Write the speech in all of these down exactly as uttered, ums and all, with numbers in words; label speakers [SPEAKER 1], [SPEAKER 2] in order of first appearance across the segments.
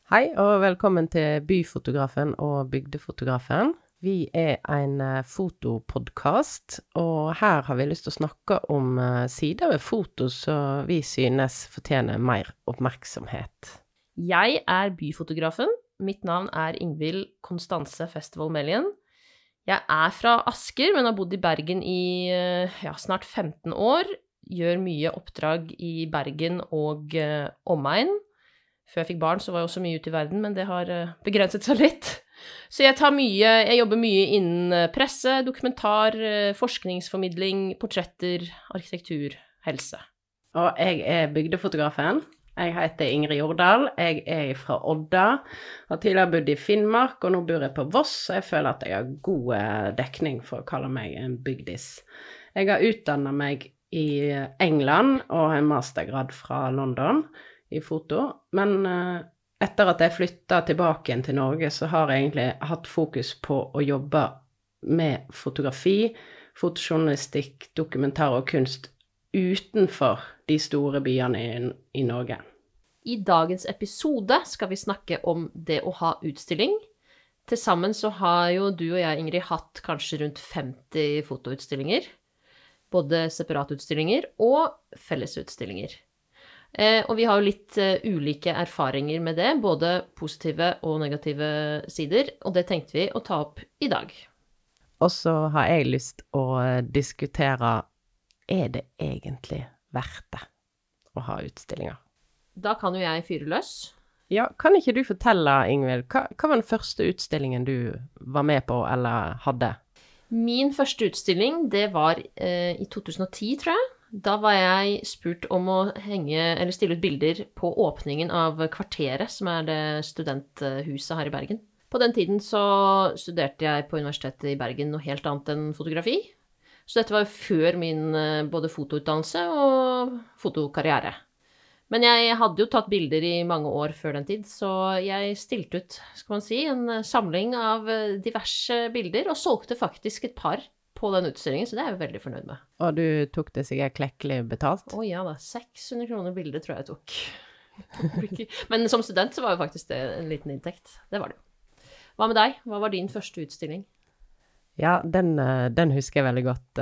[SPEAKER 1] Hei og velkommen til Byfotografen og Bygdefotografen. Vi er en eh, fotopodcast, og her har vi lyst til å snakke om eh, sider ved foto som vi synes fortjener mer oppmerksomhet.
[SPEAKER 2] Jeg er byfotografen. Mitt navn er Ingvild Konstanse Festival Melien. Jeg er fra Asker, men har bodd i Bergen i eh, ja, snart femten år. Gjør mye oppdrag i Bergen og eh, omegn. Før jeg fikk barn, så var jeg også mye ute i verden, men det har uh, begrenset seg litt. Så jeg tar mye, jeg jobber mye innen uh, presse, dokumentar, uh, forskningsformidling, portretter, arkitektur, helse.
[SPEAKER 1] Og jeg er bygdefotografen. Jeg heter Ingrid Jordal. Jeg er fra Odda. Har tidligere bodd i Finnmark, og nå bor jeg på Voss, så jeg føler at jeg har god uh, dekning for å kalle meg en bygdis. Jeg har utdannet meg i England og har en mastergrad fra London i foto, men uh, etter at jeg flyttet tilbake igjen til Norge, så har jeg egentlig hatt fokus på å jobbe med fotografi, fotojournalistikk, dokumentar og kunst utenfor de store byene i, i Norge.
[SPEAKER 2] I dagens episode skal vi snakke om det å ha utstilling. Til sammen så har jo du og jeg, Ingrid, hatt kanskje rundt femti fotoutstillinger, både separatutstillinger og fellesutstillinger. Eh, og vi har jo litt uh, ulike erfaringer med det, både positive og negative sider, og det tenkte vi å ta opp i dag.
[SPEAKER 1] Og så har jeg lyst å diskutere, er det egentlig verdt det å ha utstillinger?
[SPEAKER 2] Da kan jo jeg fyre løs.
[SPEAKER 1] Ja, kan ikke du fortelle, Ingvild, hva, hva var den første utstillingen du var med på eller hadde?
[SPEAKER 2] Min første utstilling, det var eh, i to tusen og ti, tror jeg. Da var jeg spurt om å henge, eller stille ut bilder på åpningen av Kvarteret, som er det studenthuset her i Bergen. På den tiden så studerte jeg på Universitetet i Bergen noe helt annet enn fotografi. Så dette var jo før min både fotoutdannelse og fotokarriere. Men jeg hadde jo tatt bilder i mange år før den tid, så jeg stilte ut, skal man si, en samling av diverse bilder, og solgte faktisk et par på den utstillingen, så det er jeg jo veldig fornøyd med.
[SPEAKER 1] Og du tok det sikkert klekkelig betalt?
[SPEAKER 2] Å ja da, seks hundre kroner bildet tror jeg jeg tok. Men som student så var jo faktisk det en liten inntekt. Det var det jo. Hva med deg? Hva var din første utstilling?
[SPEAKER 1] Ja, den, den husker jeg veldig godt.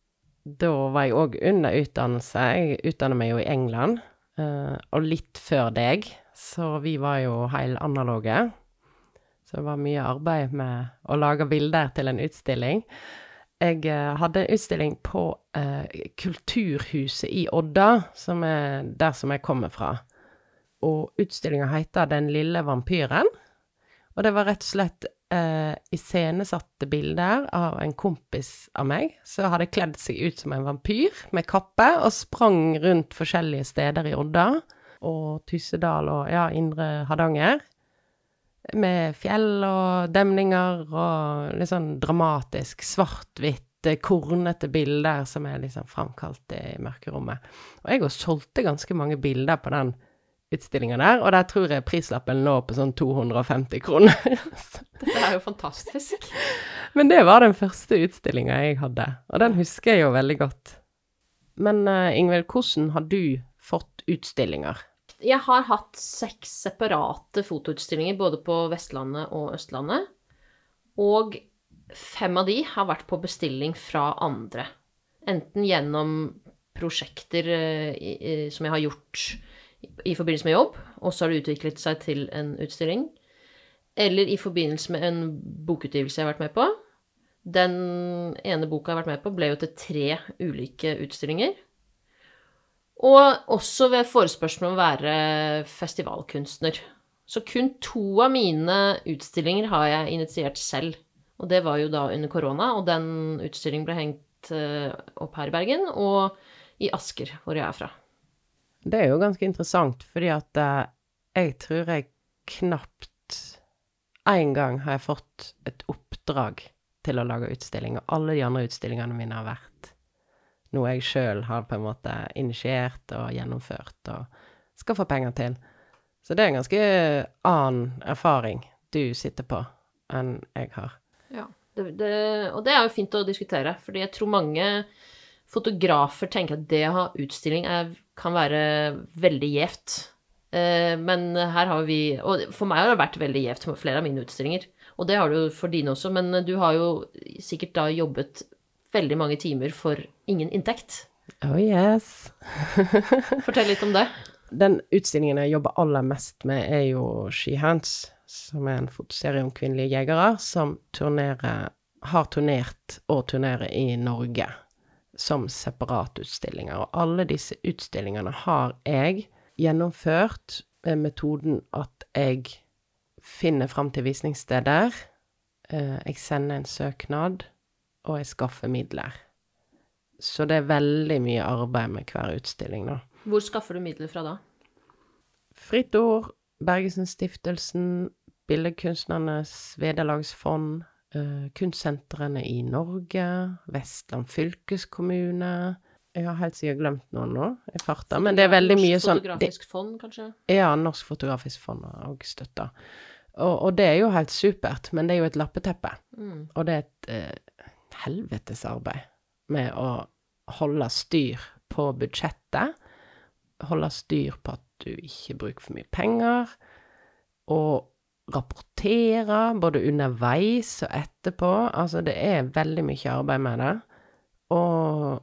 [SPEAKER 1] Da var jeg også under utdannelse. Jeg utdannet meg jo i England, og litt før deg, så vi var jo helt analoge. Så det var mye arbeid med å lage bilder til en utstilling. Jeg uh, hadde en utstilling på uh, Kulturhuset i Odda, som er der som jeg kommer fra. Og utstillingen heter Den lille vampyren. Og det var rett og slett uh, iscenesatte bilder av en kompis av meg, som hadde kledd seg ut som en vampyr med kappe, og sprang rundt forskjellige steder i Odda, og Tyssedal og ja, Indre Hardanger, med fjell og demninger og litt sånn dramatisk, svart-hvitt, kornete bilder som er liksom framkalt i mørkerommet. Og jeg har solgte ganske mange bilder på den utstillingen der, og der tror jeg prislappen lå på sånn to hundre og femti kroner.
[SPEAKER 2] Dette er jo fantastisk.
[SPEAKER 1] Men det var den første utstillingen jeg hadde, og den husker jeg jo veldig godt. Men uh, Ingvild, hvordan har du fått utstillinger?
[SPEAKER 2] Jeg har hatt seks separate fotoutstillinger, både på Vestlandet og Østlandet. Og fem av de har vært på bestilling fra andre. Enten gjennom prosjekter eh, som jeg har gjort i, i forbindelse med jobb, og så har det utviklet seg til en utstilling. Eller i forbindelse med en bokutgivelse jeg har vært med på. Den ene boka jeg har vært med på ble jo til tre ulike utstillinger. Og også ved forespørselen om å være festivalkunstner. Så kun to av mine utstillinger har jeg initiert selv. Og det var jo da under korona, og den utstillingen ble hengt opp her i Bergen, og i Asker, hvor jeg er fra.
[SPEAKER 1] Det er jo ganske interessant, fordi at uh, jeg tror jeg knapt en gang har jeg fått et oppdrag til å lage utstilling, og alle de andre utstillingene mine har vært noe jeg selv har på en måte initiert og gjennomført og skal få penger til. Så det er en ganske annen erfaring du sitter på enn jeg har.
[SPEAKER 2] Ja, det, det, og det er jo fint å diskutere, fordi jeg tror mange fotografer tenker at det å ha utstilling er, kan være veldig gjevt. Eh, men her har vi, og for meg har det vært veldig gjevt med flere av mine utstillinger, og det har du jo for dine også, men du har jo sikkert da jobbet veldig mange timer for ingen inntekt.
[SPEAKER 1] Oh yes.
[SPEAKER 2] Fortell litt om det.
[SPEAKER 1] Den utstillingen jeg jobber aller mest med er jo She Hunts, som er en fotoserie om kvinnelige jegere, som turnerer, har turnert og turnerer i Norge som separatutstillinger. Og alle disse utstillingene har jeg gjennomført med metoden at jeg finner frem til visningssteder, jeg sender en søknad, og jeg skaffer midler. Så det er veldig mye arbeid med hver utstilling da.
[SPEAKER 2] Hvor skaffer du midler fra da?
[SPEAKER 1] Fritt Ord, Bergesen-stiftelsen, Billedkunstnernes vederlagsfond, uh, kunstsentrene i Norge, Vestland fylkeskommune. Jeg har helt sikkert glemt noen nå, i farta, men det er veldig mye sånn...
[SPEAKER 2] Norsk fotografisk fond, kanskje?
[SPEAKER 1] Ja, Norsk fotografisk fond og støtta. Og, og det er jo helt supert, men det er jo et lappeteppe. Mm. Og det er et uh, helvetes arbeid med å holde styr på budsjettet, holde styr på at du ikke bruker for mye penger, og rapportere både underveis og etterpå. Altså, det er veldig mye arbeid med det. Og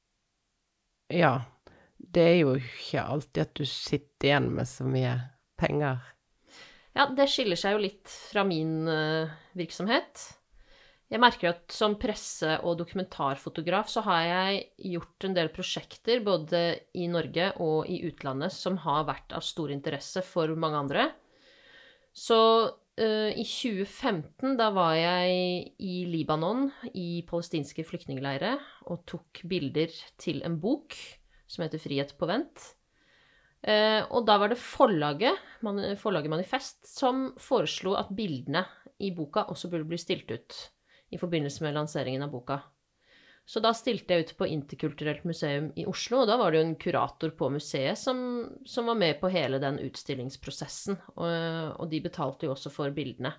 [SPEAKER 1] ja, det er jo ikke alltid at du sitter igjen med så mye penger.
[SPEAKER 2] Ja, det skiller seg jo litt fra min uh, virksomhet. Jeg merker at som presse- og dokumentarfotograf så har jeg gjort en del prosjekter både i Norge og i utlandet som har vært av stor interesse for mange andre. Så uh, i tjue femten, da var jeg i Libanon, i palestinske flyktningleire, og tok bilder til en bok som heter Frihet på vent. Uh, og da var det forlaget, man, forlaget Manifest, som foreslo at bildene i boka også burde bli stilt ut i forbindelse med lanseringen av boka. Så da stilte jeg ut på Interkulturelt museum i Oslo, og da var det jo en kurator på museet som, som var med på hele den utstillingsprosessen, og, og de betalte jo også for bildene.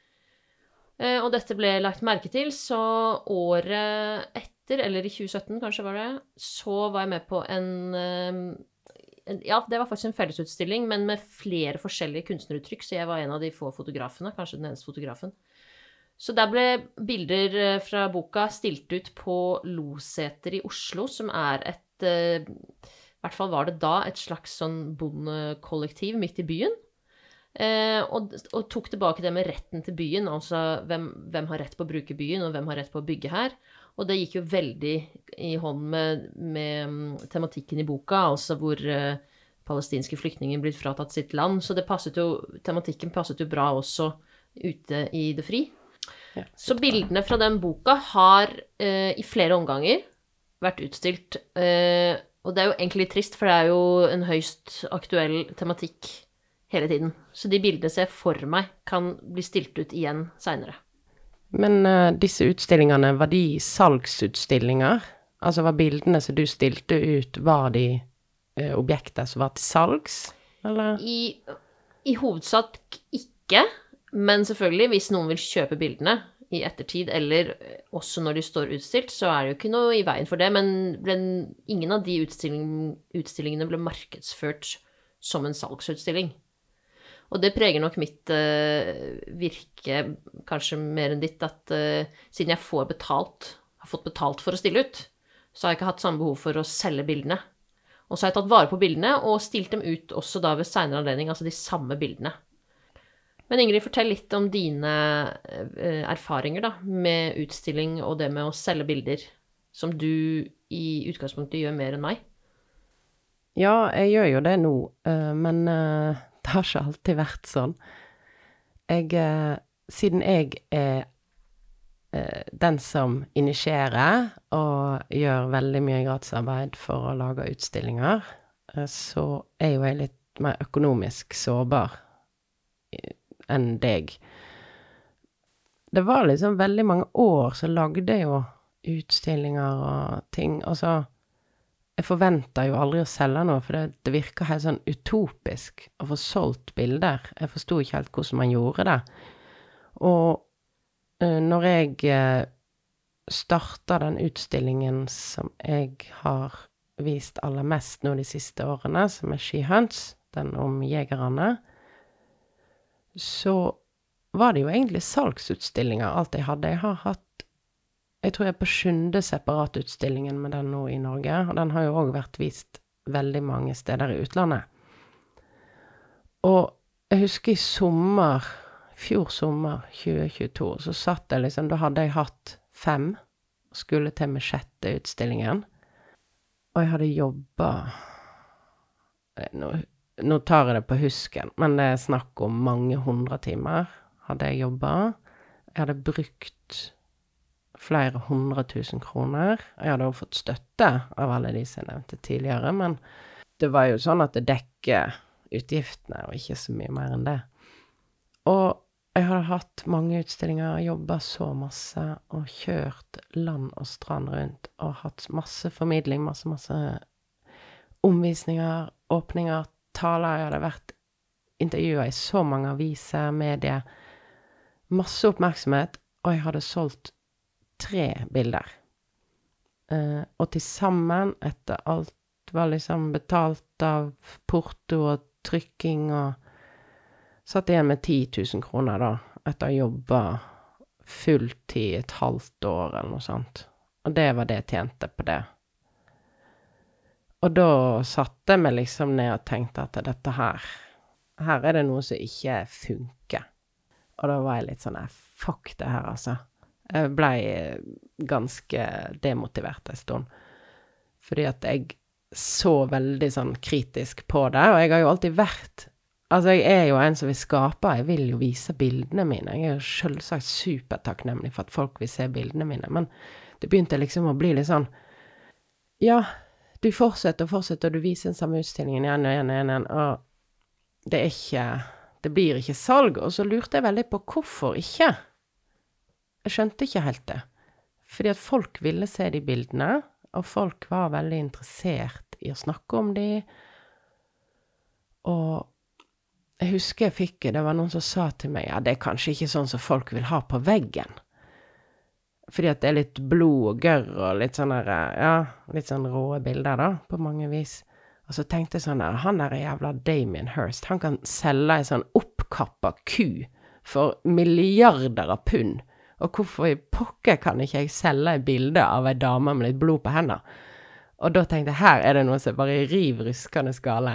[SPEAKER 2] Og dette ble lagt merke til, så året etter, eller i tjue sytten kanskje var det, så var jeg med på en, en ja, det var faktisk en fellesutstilling, men med flere forskjellige kunstneruttrykk, så jeg var en av de få fotografene, kanskje den eneste fotografen. Så der ble bilder fra boka stilt ut på Loseter i Oslo, som er et, i hvert fall var det da, et slags sånn bondekollektiv midt i byen. Eh, og, og tok tilbake det med retten til byen, altså hvem, hvem har rett på å bruke byen, og hvem har rett på å bygge her. Og det gikk jo veldig i hånd med, med tematikken i boka, altså hvor eh, palestinske flyktninger blitt fratatt sitt land. Så det passet jo, tematikken passet jo bra også ute i det fri. Ja, så bildene fra den boka har eh, i flere omganger vært utstilt, eh, og det er jo egentlig trist, for det er jo en høyst aktuell tematikk hele tiden. Så de bildene ser jeg for meg kan bli stilt ut igjen senere.
[SPEAKER 1] Men uh, disse utstillingene, var de salgsutstillinger? Altså var bildene som du stilte ut, var de uh, objekter som var til salgs? Eller?
[SPEAKER 2] I, I hovedsak ikke. Men selvfølgelig, hvis noen vil kjøpe bildene i ettertid, eller også når de står utstilt, så er det jo ikke noe i veien for det, men den, ingen av de utstilling, utstillingene ble markedsført som en salgsutstilling. Og det preger nok mitt uh, virke, kanskje mer enn ditt, at uh, siden jeg får betalt, har fått betalt for å stille ut, så har jeg ikke hatt samme behov for å selge bildene. Og så har jeg tatt vare på bildene, og stilt dem ut også da ved senere anledning, altså de samme bildene. Men Ingrid, fortell litt om dine eh, erfaringer da, med utstilling og det med å selge bilder, som du i utgangspunktet gjør mer enn meg.
[SPEAKER 1] Ja, jeg gjør jo det nå, uh, men uh, det har ikke alltid vært sånn. Jeg, uh, siden jeg er uh, den som initierer og gjør veldig mye gratisarbeid for å lage utstillinger, uh, så er jo jeg litt mer økonomisk sårbar enn deg. Det var liksom veldig mange år så lagde jeg jo utstillinger og ting, og så jeg forventer jo aldri å selge noe, for det, det virker helt sånn utopisk å få solgt bilder. Jeg forstod ikke helt hvordan man gjorde det. Og uh, når jeg uh, startet den utstillingen som jeg har vist aller mest nå de siste årene, som er She Hunts, den om jegerne, så var det jo egentlig salgsutstillinger, alt jeg hadde. Jeg har hatt, jeg tror jeg er på sjunde separatutstillingen med den nå i Norge, og den har jo også vært vist veldig mange steder i utlandet. Og jeg husker i sommer, fjor sommer, tjue tjueto, så satt jeg liksom, da hadde jeg hatt fem, skulle til med sjette utstillingen, og jeg hadde jobbet, nå, nå tar jeg det på husken, men det er snakk om mange hundre timer, hadde jeg jobbet. Jeg hadde brukt flere hundre tusen kroner. Jeg hadde også fått støtte av alle de som jeg nevnte tidligere, men det var jo sånn at det dekker utgiftene, og ikke så mye mer enn det. Og jeg hadde hatt mange utstillinger, jobbet så masse, og kjørt land og strand rundt, og hatt masse formidling, masse, masse omvisninger, åpninger, taler. Jeg hadde vært intervjuet i så mange aviser, medier, masse oppmerksomhet, og jeg hadde solgt tre bilder. Eh, og til sammen, etter alt var liksom betalt av porto og trykking, og satt igjen med ti tusen kroner da, etter å jobbe fulltid et halvt år eller noe sånt. Og det var det jeg tjente på det. Og da satte jeg meg liksom ned og tenkte at dette her, her er det noe som ikke funker. Og da var jeg litt sånn, fuck det her altså. Jeg ble ganske demotivert en stund. Fordi at jeg så veldig sånn kritisk på det, og jeg har jo alltid vært, altså jeg er jo en som vil skape, jeg vil jo vise bildene mine, jeg er jo selvsagt supertakknemlig for at folk vil se bildene mine, men det begynte liksom å bli litt sånn, ja, du fortsetter og fortsetter, og du viser den samme utstillingen igjen og igjen og igjen, og det er ikke, det blir ikke salg, og så lurte jeg veldig på hvorfor ikke. Jeg skjønte ikke helt det, fordi at folk ville se de bildene, og folk var veldig interessert i å snakke om de, og jeg husker jeg fikk, det var noen som sa til meg, ja, det er kanskje ikke sånn som folk vil ha på veggen, fordi at det er litt blod og gørr, og litt sånne, ja, litt sånn råe bilder da, på mange vis. Og så tenkte jeg sånn, han der jævla Damien Hirst, han kan selge en sånn oppkappet ku for milliarder av pund, og hvorfor i pokker kan ikke jeg selge et bilde av en dame med litt blod på hendene? Og da tenkte jeg, her er det noe som bare riv ruskende skale.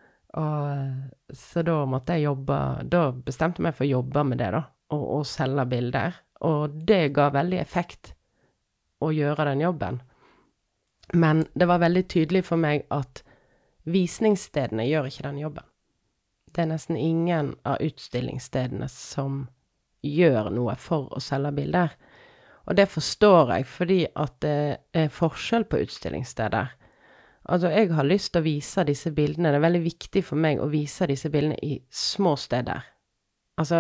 [SPEAKER 1] Og så da måtte jeg jobbe, da bestemte jeg meg for å jobbe med det da, og, og selge bilder. Og det ga veldig effekt å gjøre den jobben. Men det var veldig tydelig for meg at visningsstedene gjør ikke den jobben. Det er nesten ingen av utstillingsstedene som gjør noe for å selge bilder. Og det forstår jeg, fordi at det er forskjell på utstillingssteder. Altså, jeg har lyst til å vise disse bildene. Det er veldig viktig for meg å vise disse bildene i små steder. Altså,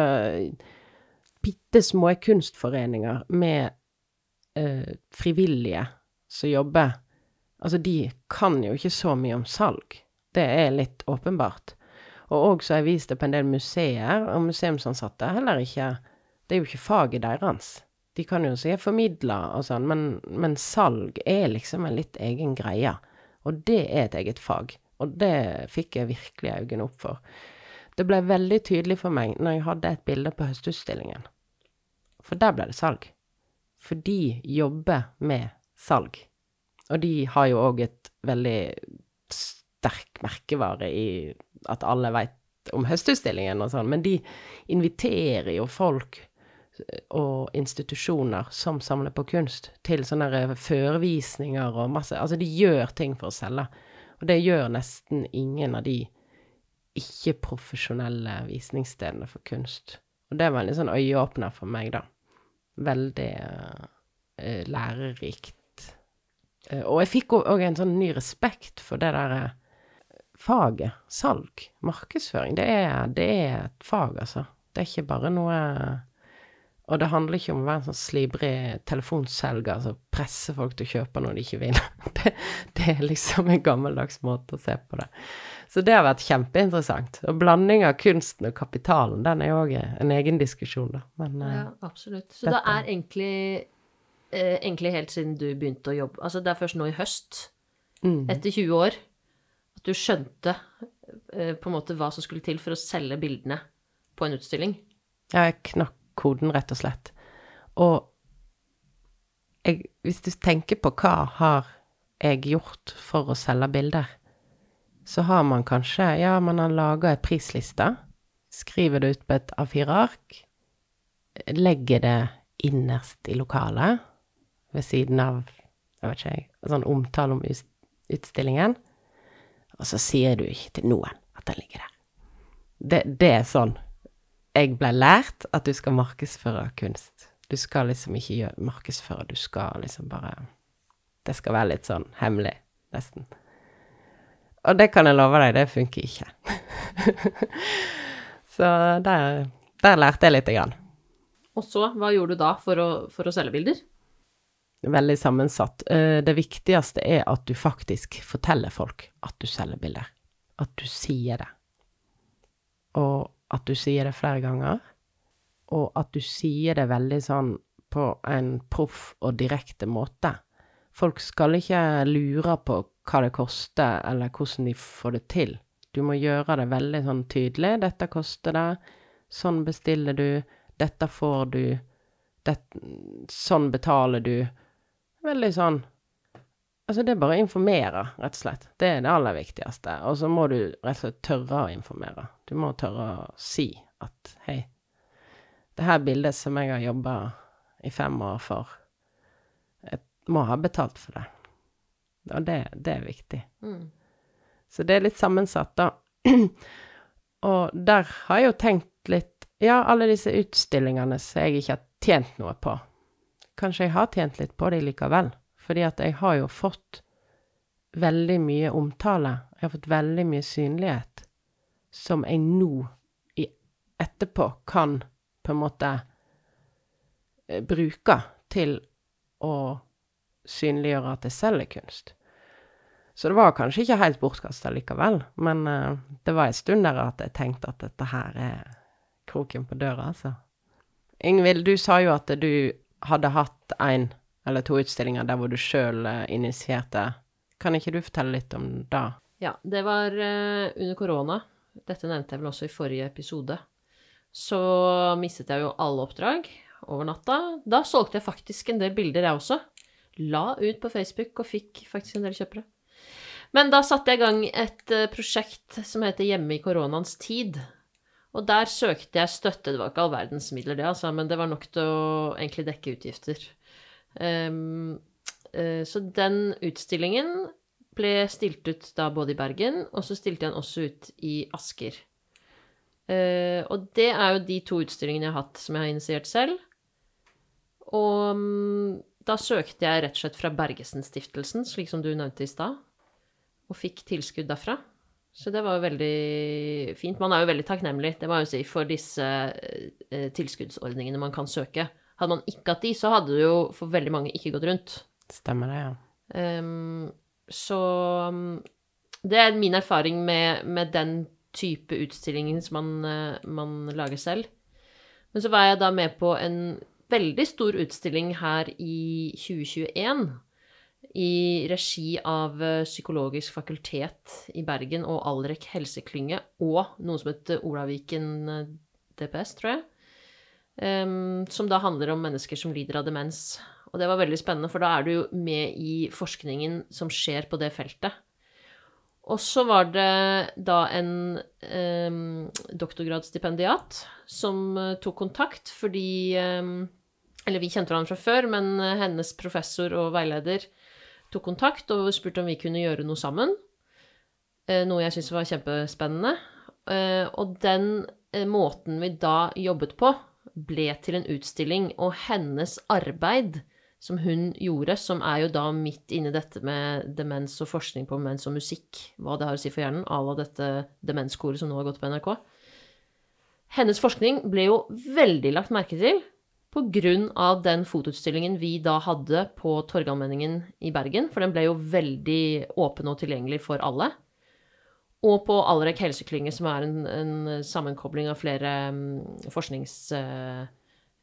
[SPEAKER 1] bittesmå kunstforeninger med eh, frivillige som jobber. Altså, de kan jo ikke så mye om salg. Det er litt åpenbart. Og også har jeg vist det på en del museer, og museumsansatte heller ikke. Det er jo ikke faget deres. De kan jo si formidle og sånn, men, men salg er liksom en litt egen greie. Og det er et eget fag. Og det fikk jeg virkelig øynene opp for. Det ble veldig tydelig for meg når jeg hadde et bilde på høstutstillingen. For der ble det salg. For de jobber med salg. Og de har jo også et veldig sterk merkevare i at alle vet om høstutstillingen og sånn, men de inviterer jo folk og institusjoner som samler på kunst til sånne førvisninger og masse, altså de gjør ting for å selge, og det gjør nesten ingen av de ikke-profesjonelle visningsstedene for kunst. Og det var en litt sånn øyeåpner for meg da. Veldig uh, lærerikt. Uh, og jeg fikk også en sånn ny respekt for det der uh, faget, salg, markedsføring. Det er, det er et fag, altså. Det er ikke bare noe... Og det handler ikke om å være en sånn slibrig telefonselger, altså presse folk til å kjøpe når de ikke vil. Det, det er liksom en gammeldags måte å se på det. Så det har vært kjempeinteressant. Og blanding av kunsten og kapitalen, den er jo også en egen diskusjon da. Men,
[SPEAKER 2] ja, absolutt. Så dette... det er egentlig, eh, egentlig helt siden du begynte å jobbe, altså det er først nå i høst, mm. etter tjue år, at du skjønte eh, på en måte hva som skulle til for å selge bildene på en utstilling.
[SPEAKER 1] Ja, jeg knakk koden rett og slett. Og jeg, hvis du tenker på hva har jeg gjort for å selge bilder, så har man kanskje, ja, man har laget en prisliste, skriver det ut på et A fire ark, legger det innerst i lokalet, ved siden av, jeg vet ikke, sånn omtale om utstillingen, og så sier du ikke til noen at den ligger der. Det, det er sånn. Jeg ble lært at du skal markedsføre kunst. Du skal liksom ikke gjøre markedsføre, du skal liksom bare, det skal være litt sånn hemmelig, nesten. Og det kan jeg love deg, det funker ikke. Så der, der lærte jeg litt grann.
[SPEAKER 2] Og så, hva gjorde du da for å, for å selge bilder?
[SPEAKER 1] Veldig sammensatt. Det viktigste er at du faktisk forteller folk at du selger bilder. At du sier det. Og at du sier det flere ganger. Og at du sier det veldig sånn på en proff og direkte måte. Folk skal ikke lure på hva det koster, eller hvordan de får det til. Du må gjøre det veldig sånn tydelig. Dette koster det. Sånn bestiller du. Dette får du. Dette, sånn betaler du. Veldig sånn. Altså det er bare å informere, rett og slett. Det er det aller viktigste. Og så må du rett og slett tørre å informere. Du må tørre å si at, hei, det her bildet som jeg har jobbet i fem år for, jeg må ha betalt for det. Og det, det er viktig. Mm. Så det er litt sammensatt da. Og der har jeg jo tenkt litt, ja, alle disse utstillingene som jeg ikke har tjent noe på. Kanskje jeg har tjent litt på det likevel. Fordi at jeg har jo fått veldig mye omtale. Jeg har fått veldig mye synlighet som jeg nå i etterpå kan på en måte eh, bruke til å synliggjøre at jeg selger kunst. Så det var kanskje ikke helt bortkastet likevel, men uh, det var en stund der at jeg tenkte at dette her er kroken på døra, altså. Ingvild, du sa jo at du hadde hatt en eller to utstillinger der hvor du selv uh, initierte. Kan ikke du fortelle litt om det?
[SPEAKER 2] Ja, det var uh, under korona. Dette nevnte jeg vel også i forrige episode. Så mistet jeg jo alle oppdrag over natta. Da solgte jeg faktisk en del bilder jeg også. La ut på Facebook og fikk faktisk en del kjøpere. Men da satte jeg i gang et uh, prosjekt som heter Hjemme i koronaens tid. Og der søkte jeg støtte. Det var ikke all verdens midler det, altså, men det var nok til å egentlig dekke utgifter. Um, uh, så den utstillingen ble stilt ut da både i Bergen, og så stilte jeg den også ut i Asker. Uh, og det er jo de to utstillingene jeg har hatt som jeg har initiert selv. Og um, da søkte jeg rett og slett fra Bergesen-stiftelsen, slik som du nevnte i stad, og fikk tilskudd derfra. Så det var jo veldig fint. Man er jo veldig takknemlig, det må jeg jo si, for disse eh, tilskuddsordningene man kan søke. Hadde man ikke hatt de, så hadde det jo for veldig mange ikke gått rundt.
[SPEAKER 1] Stemmer det, ja.
[SPEAKER 2] Um, så det er min erfaring med, med den type utstillingen som man, man lager selv. Men så var jeg da med på en veldig stor utstilling her i tjue tjueen i regi av Psykologisk fakultet i Bergen og Alrek helseklynge og noe som heter Olaviken D P S, tror jeg, um, som da handler om mennesker som lider av demens. Og det var veldig spennende, for da er du jo med i forskningen som skjer på det feltet. Og så var det da en um, doktorgradsstipendiat som uh, tok kontakt, fordi um, eller vi kjente hverandre fra før, men hennes professor og veileder tok kontakt og spurte om vi kunne gjøre noe sammen. Noe jeg synes var kjempespennende. Og den måten vi da jobbet på ble til en utstilling, og hennes arbeid som hun gjorde, som er jo da midt inne i dette med demens og forskning på demens og musikk, hva det har å si for hjernen, av dette demenskoret som nå har gått på N R K. Hennes forskning ble jo veldig lagt merke til, på grunn av den fotoutstillingen vi da hadde på Torgallmenningen i Bergen, for den ble jo veldig åpen og tilgjengelig for alle. Og på Alrek helseklynge, som er en, en sammenkobling av flere um,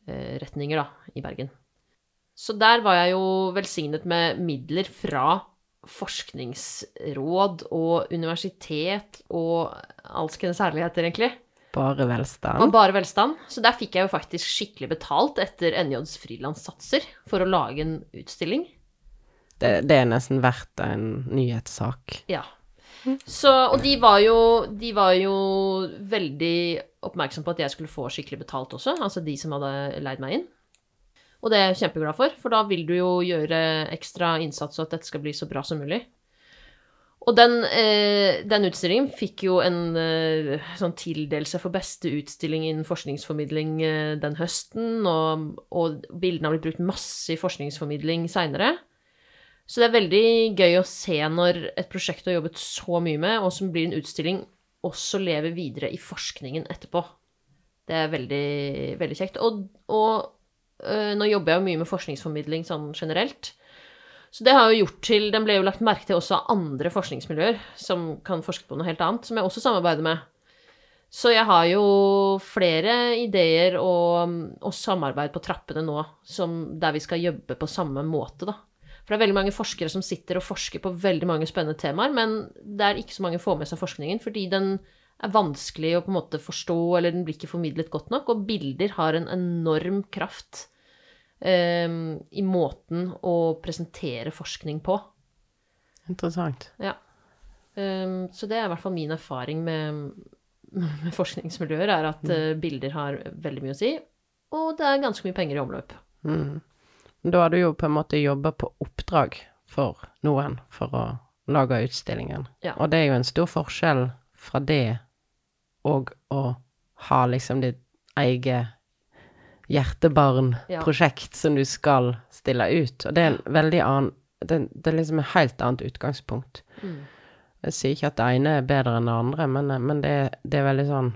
[SPEAKER 2] forskningsretninger uh, da, i Bergen. Så der var jeg jo velsignet med midler fra forskningsråd og universitet og alskens herligheter, egentlig.
[SPEAKER 1] Bare velstand.
[SPEAKER 2] Og bare velstand. Så der fikk jeg jo faktisk skikkelig betalt etter N Js frilanssatser for å lage en utstilling.
[SPEAKER 1] Det, det er nesten verdt en nyhetssak.
[SPEAKER 2] Ja. Så, og de var jo, de var jo veldig oppmerksom på at jeg skulle få skikkelig betalt også, altså de som hadde leid meg inn. Og det er jeg kjempeglad for, for da vil du jo gjøre ekstra innsats så at dette skal bli så bra som mulig. Og den, eh, den utstillingen fikk jo en eh, sånn tildelelse for beste utstilling innen forskningsformidling eh, den høsten, og, og bildene har blitt brukt masse i forskningsformidling senere. Så det er veldig gøy å se når et prosjekt du har jobbet så mye med, og som blir en utstilling, også lever videre i forskningen etterpå. Det er veldig, veldig kjekt. Og, og øh, nå jobber jeg jo mye med forskningsformidling sånn generelt. Så det har jo gjort til, den ble jo lagt merke til også av andre forskningsmiljøer som kan forske på noe helt annet, som jeg også samarbeider med. Så jeg har jo flere ideer og, og samarbeid på trappene nå, som, der vi skal jobbe på samme måte da. For det er veldig mange forskere som sitter og forsker på veldig mange spennende temaer, men det er ikke så mange får med seg forskningen, fordi den er vanskelig å på en måte forstå, eller den blir ikke formidlet godt nok, og bilder har en enorm kraft um, i måten å presentere forskning på.
[SPEAKER 1] Interessant.
[SPEAKER 2] Ja. Um, så det er i hvert fall min erfaring med, med forskningsmiljøer, er at uh, bilder har veldig mye å si, og det er ganske mye penger i omløp.
[SPEAKER 1] Mm. Da har du jo på en måte jobbet på oppdrag for noen for å lage utstillingen. Ja. Og det er jo en stor forskjell fra det og å ha liksom ditt eget hjertebarnprosjekt ja. Som du skal stille ut. Og det er en veldig annen, det, det er liksom et helt annet utgangspunkt. Mm. Jeg sier ikke at det ene er bedre enn det andre, men, men det, det er veldig sånn,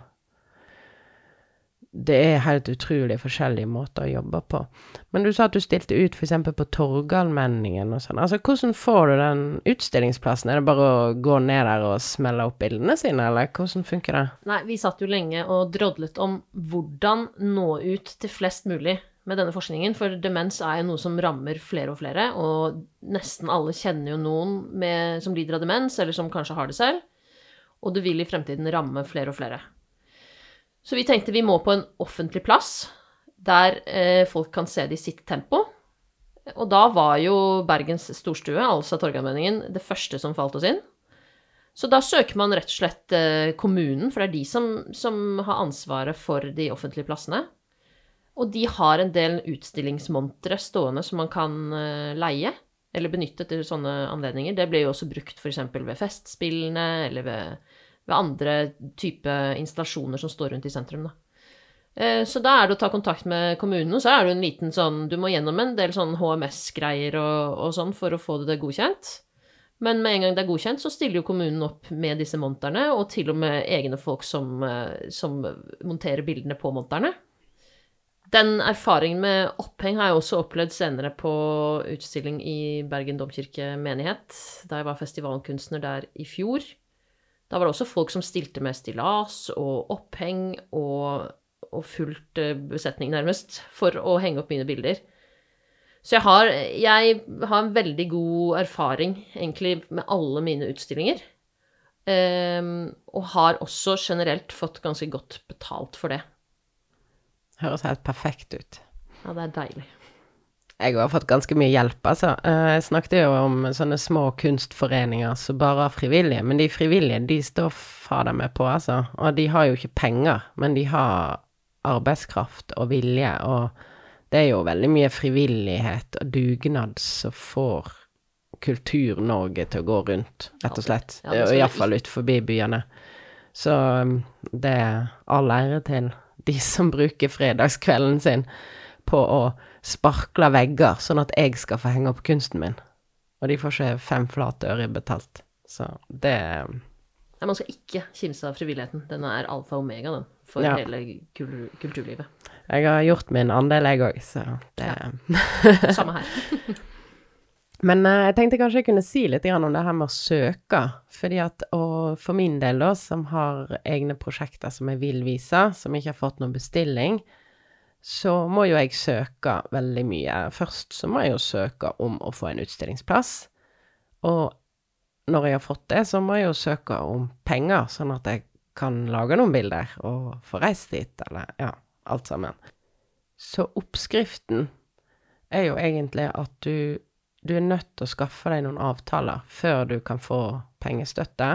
[SPEAKER 1] det er helt utrolig forskjellige måter å jobbe på. Men du sa at du stilte ut for eksempel på Torgallmenningen og sånn. Altså, hvordan får du den utstillingsplassen? Er det bare å gå ned der og smelle opp bildene sine, eller hvordan funker det?
[SPEAKER 2] Nei, vi satt jo lenge og drodlet om hvordan nå ut til flest mulig med denne forskningen, for demens er jo noe som rammer flere og flere, og nesten alle kjenner jo noen med, som lider av demens, eller som kanskje har det selv, og det vil i fremtiden ramme flere og flere. Så vi tenkte vi må på en offentlig plass, der eh, folk kan se det i sitt tempo. Og da var jo Bergens storstue, altså Torgallmenningen, det første som falt oss inn. Så da søker man rett og slett eh, kommunen, for det er de som, som har ansvaret for de offentlige plassene. Og de har en del utstillingsmontere stående som man kan eh, leie, eller benytte til sånne anledninger. Det ble jo også brukt for eksempel ved festspillene, eller ved... ved andre type installasjoner som står rundt i sentrum da. Så da er det å ta kontakt med kommunen, og så er det en liten sånn, du må gjennom en del sånn H M S-greier og, og sånn for å få det godkjent. Men med en gang det er godkjent, så stiller jo kommunen opp med disse monterne, og til og med egne folk som, som monterer bildene på monterne. Den erfaringen med oppheng har jeg også opplevd senere på utstilling i Bergen Domkirke menighet, da jeg var festivalkunstner der i fjor. Da var det også folk som stilte med stillas og oppheng og, og fullt besetning nærmest for å henge opp mine bilder. Så jeg har, jeg har en veldig god erfaring egentlig med alle mine utstillinger. Um, og har også generelt fått ganske godt betalt for det.
[SPEAKER 1] Høres helt perfekt ut.
[SPEAKER 2] Ja, det er deilig.
[SPEAKER 1] Jeg har fått ganske mye hjelp, altså. Jeg snakket jo om sånne små kunstforeninger som bare er frivillige, men de frivillige, de står fader med på, altså. Og de har jo ikke penger, men de har arbeidskraft og vilje, og det er jo veldig mye frivillighet og dugnad som får Kultur-Norge til å gå rundt, rett og slett. Ja, og i hvert fall ut forbi byene. Så det er all ære til de som bruker fredagskvelden sin på å sparkle vegger, sånn at jeg skal få henge opp kunsten min. Og de får ikke fem flate øre betalt. Så det...
[SPEAKER 2] Nei, man skal ikke kimse av frivilligheten. Den er alfa og omega, den, for ja. Hele kul- kulturlivet.
[SPEAKER 1] Jeg har gjort min andel, jeg også, så det...
[SPEAKER 2] Ja. Samme her.
[SPEAKER 1] Men uh, jeg tenkte kanskje jeg kunne si litt om det her med å søke, fordi at, og for min del da, som har egne prosjekter som jeg vil vise, som ikke har fått noen bestilling, så må jo jeg søke veldig mye. Først så må jeg jo søke om å få en utstillingsplass, Og når jeg har fått det, så må jeg jo søke om penger, sånn at jeg kan lage noen bilder og få reist dit, eller ja, alt sammen. Så oppskriften er jo egentlig at du, du er nødt til å skaffe deg noen avtaler før du kan få pengestøtte.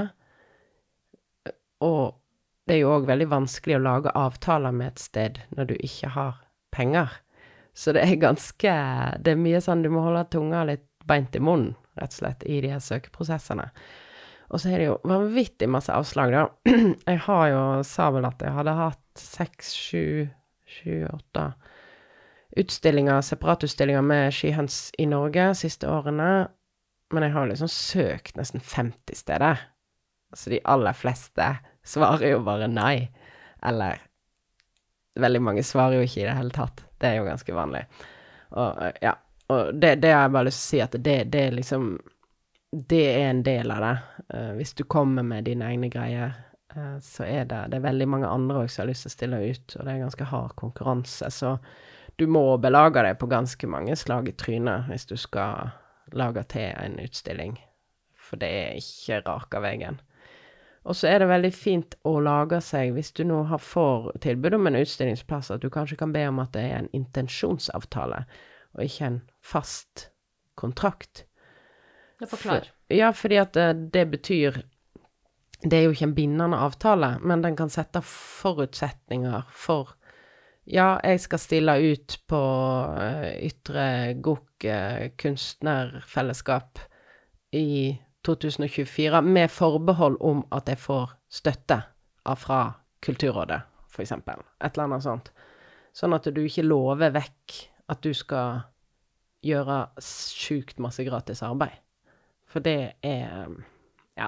[SPEAKER 1] Og det er jo også veldig vanskelig å lage avtaler med et sted når du ikke har penger. Så det er ganske, det er mye sånn, du må holde tunga litt beint i munnen, rett og slett, i de her søkeprosessene. Og så er det jo vanvittig masse avslag da. Jeg har jo, sa vel at jeg hadde hatt seks, sju, sju, åtte utstillinger, separatutstillinger med skihøns i Norge siste årene, men jeg har liksom søkt nesten femti steder. Så de aller fleste svarer jo bare nei, eller veldig mange svarer jo ikke i det hele tatt. Det er jo ganske vanlig. Og ja, og det, det har jeg bare lyst til å si at det, det er liksom, det er en del av det. Uh, hvis du kommer med dine egne greier, uh, så er det, det er veldig mange andre også som har lyst til å stille ut, og det er ganske hard konkurranse, så du må belage deg på ganske mange slag i trynet hvis du skal lage til en utstilling, for det er ikke rak av veien. Og så er det veldig fint å lage seg, hvis du nå har får tilbud om en utstillingsplass, at du kanskje kan be om at det er en intensjonsavtale, og ikke en fast kontrakt.
[SPEAKER 2] Det forklarer.
[SPEAKER 1] For, ja, fordi at det, det betyr, det er jo ikke en bindende avtale, men den kan sette forutsetninger for, ja, jeg skal stille ut på uh, Ytre Gokk uh, kunstnerfellesskap i to tusen og tjuefire, med forbehold om at jeg får støtte av fra Kulturrådet, for eksempel. Et eller annet sånt. Sånn at du ikke lover vekk at du skal gjøre sjukt masse gratis arbeid. For det er, ja,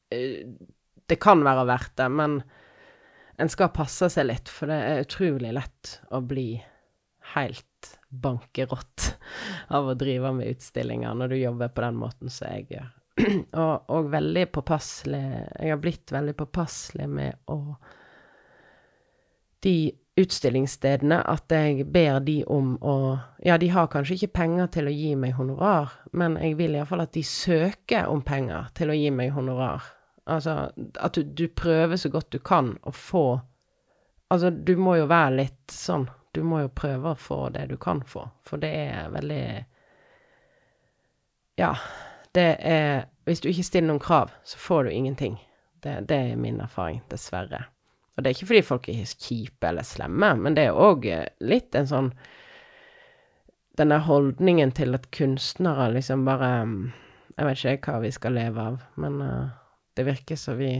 [SPEAKER 1] det kan være verdt det, men en skal passe seg litt, for det er utrolig lett å bli helt bankerott av å drive med utstillinger når du jobber på den måten som jeg gjør. Og, og veldig påpasselig, jeg har blitt veldig påpasselig med å de utstillingsstedene, at jeg ber de om å, ja, de har kanskje ikke penger til å gi meg honorar, men jeg vil i hvert fall at de søker om penger til å gi meg honorar. Altså, at du, du prøver så godt du kan å få, altså, du må jo være litt sånn, du må jo prøve å få det du kan få, for det er veldig, ja, det er, hvis du ikke stiller noen krav, så får du ingenting. Det, det er min erfaring, dessverre. Og det er ikke fordi folk er kjipe eller slemme, men det er også litt en sånn, denne holdningen til at kunstnere liksom bare, jeg vet ikke hva vi skal leve av, men uh, det virker så vi,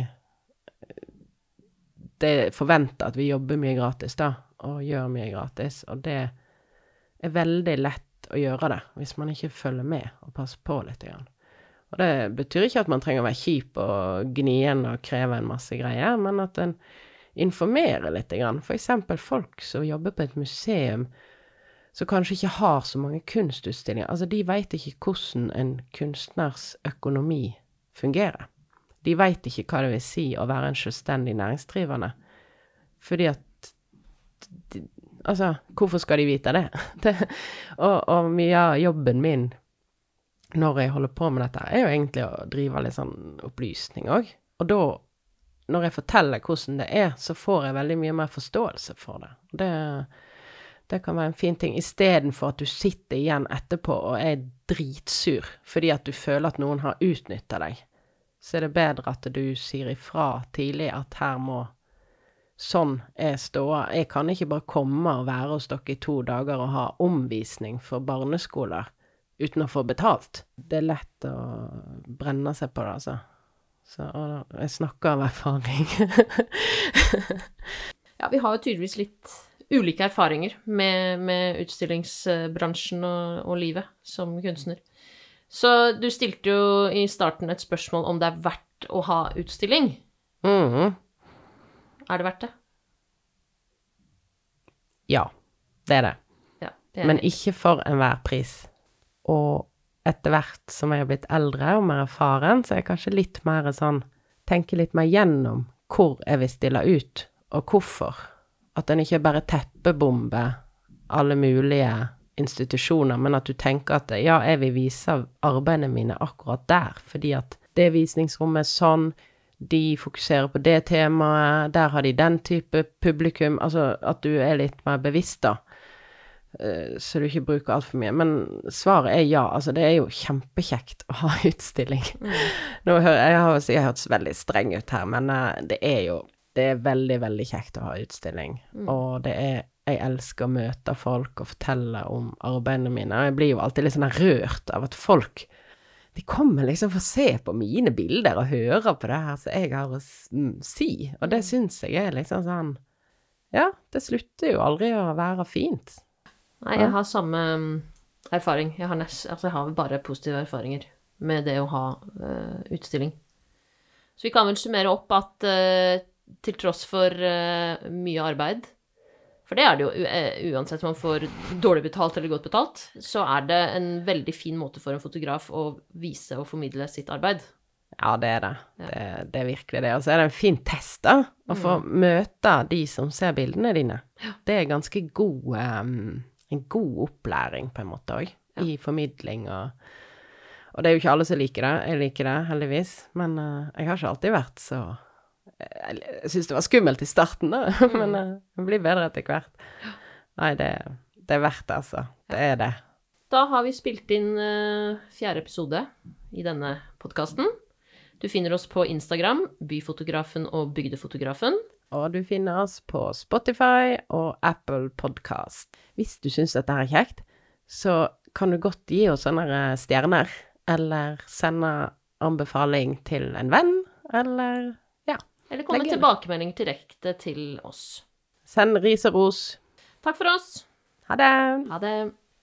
[SPEAKER 1] det forventer at vi jobber mye gratis da, og gjør mye gratis, og det er veldig lett å gjøre det, hvis man ikke følger med og passer på litt igjen. Og det betyr ikke at man trenger å være kjip og gnien og kreve en masse greier, men at en informerer litt grann. For eksempel folk som jobber på et museum, som kanskje ikke har så mange kunstutstillinger. Altså, de vet ikke hvordan en kunstners økonomi fungerer. De vet ikke hva det vil si å være en selvstendig næringsdrivende. Fordi at, de, altså, hvorfor skal de vite det? det og, og mye av jobben min, når jeg holder på med dette, er jo egentlig å drive litt sånn opplysning også. Og da, når jeg forteller hvordan det er, så får jeg veldig mye mer forståelse for det. Det, det kan være en fin ting, i stedet for at du sitter igjen etterpå og er dritsur, fordi at du føler at noen har utnyttet deg. Så er det bedre at du sier ifra tidlig at her må, sånn er ståa. Jeg kan ikke bare komme og være hos dere i to dager og ha omvisning for barneskoler, uten å få betalt. Det er lett å brenne seg på det, altså. Så og jeg snakker av erfaring.
[SPEAKER 2] Ja, vi har jo tydeligvis litt ulike erfaringer med, med utstillingsbransjen og, og livet som kunstner. Så du stilte jo i starten et spørsmål om det er verdt å ha utstilling.
[SPEAKER 1] Mhm.
[SPEAKER 2] Er det verdt det?
[SPEAKER 1] Ja, det er det.
[SPEAKER 2] Ja, det er
[SPEAKER 1] Men ikke for enhver pris. Og etter hvert som jeg har blitt eldre og mer erfaren, så er jeg kanskje litt mer sånn, tenker litt mer gjennom hvor jeg vil stille ut, og hvorfor. At den ikke bare teppebomber alle mulige institusjoner, men at du tenker at ja, jeg vil vise arbeidene mine akkurat der, fordi at det visningsrommet er sånn, de fokuserer på det temaet, der har de den type publikum, altså at du er litt mer bevisst da, så du ikke bruker alt for mye. Men svaret er ja, altså det er jo kjempekjekt å ha utstilling. Mm. Nå hører jeg, jeg har jeg hørtes veldig streng ut her, men det er jo, det er veldig, veldig kjekt å ha utstilling, mm. og det er jeg elsker å møte folk og fortelle om arbeidene mine, og jeg blir jo alltid litt sånn rørt av at folk, de kommer liksom for å se på mine bilder og høre på det her som jeg har å si, og det synes jeg er liksom sånn, ja, det slutter jo aldri å være fint.
[SPEAKER 2] Nei, jeg har samme erfaring, jeg har, nest, altså jeg har bare positive erfaringer med det å ha uh, utstilling. Så vi kan vel summere opp at uh, til tross for uh, mye arbeid, for det er det jo uansett om man får dårlig betalt eller godt betalt, så er det en veldig fin måte for en fotograf å vise og formidle sitt arbeid.
[SPEAKER 1] Ja, det er det. Ja. Det, det er virkelig det. Og så er det en fin test da, å få mm. møte de som ser bildene dine. Ja. Det er ganske god, um, en god opplæring på en måte også, ja. I formidling. Og, og det er jo ikke alle som liker det. Jeg liker det, heldigvis. Men uh, jeg har ikke alltid vært så... Jeg synes det var skummelt i starten da, mm. men det blir bedre etter hvert. Nei, det, det er verdt det, altså. Det er det.
[SPEAKER 2] Da har vi spilt inn uh, fjerde episode i denne podcasten. Du finner oss på Instagram, Byfotografen og Bygdefotografen.
[SPEAKER 1] Og du finner oss på Spotify og Apple Podcast. Hvis du synes dette er kjekt, så kan du godt gi oss sånne stjerner, eller sende anbefaling til en venn, eller...
[SPEAKER 2] Eller komme tilbakemelding direkte til oss.
[SPEAKER 1] Send ris og ros.
[SPEAKER 2] Takk for oss.
[SPEAKER 1] Ha det.
[SPEAKER 2] Ha det.